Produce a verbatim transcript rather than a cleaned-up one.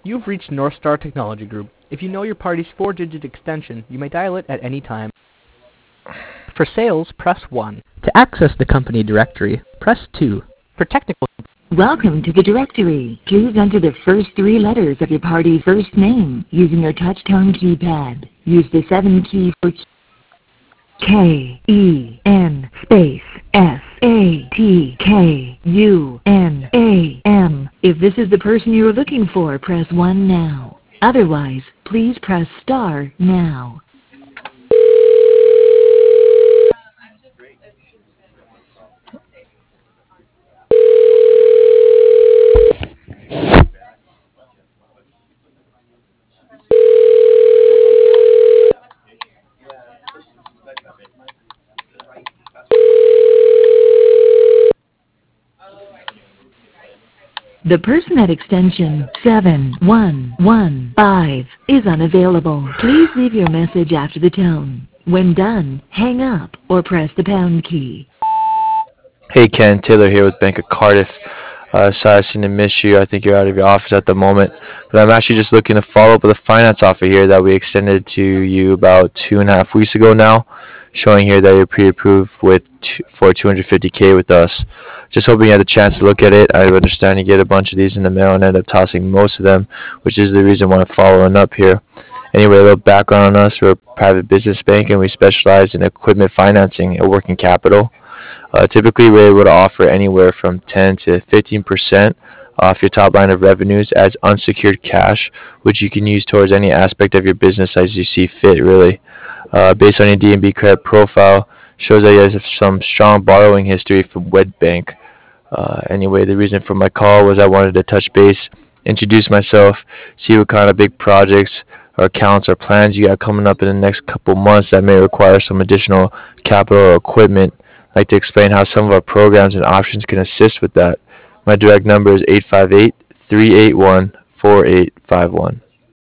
You've reached Northstar Technology Group. If you know your party's four-digit extension, you may dial it at any time. For sales, press one. To access the company directory, press two. For technical... Welcome to the directory. Please enter the first three letters of your party's first name using your touch-tone keypad. Use the seven key for K E N space S A T K U N A M. If this is the person you are looking for, press one now. Otherwise, please press star now. The person at extension seven one one five is unavailable. Please leave your message after the tone. When done, hang up or press the pound key. Hey Ken, Taylor here with Bank of Cardiff. Uh, sorry I seem to miss you. I think you're out of your office at the moment. But I'm actually just looking to follow up with a finance offer here that we extended to you about two and a half weeks ago now, showing here that you're pre-approved with t- for two hundred fifty K with us. Just hoping you had a chance to look at it. I understand you get a bunch of these in the mail and end up tossing most of them, which is the reason why I'm following up here. Anyway, a little background on us. We're a private business bank and we specialize in equipment financing and working capital. Uh, typically, we're able to offer anywhere from ten to fifteen percent off your top line of revenues as unsecured cash, which you can use towards any aspect of your business as you see fit, really. Uh, based on your D and B credit profile, shows that you have some strong borrowing history from WebBank. Uh, anyway, the reason for my call was I wanted to touch base, introduce myself, see what kind of big projects or accounts or plans you got coming up in the next couple months that may require some additional capital or equipment. I'd like to explain how some of our programs and options can assist with that. My direct number is eight five eight, three eight one, four eight five one.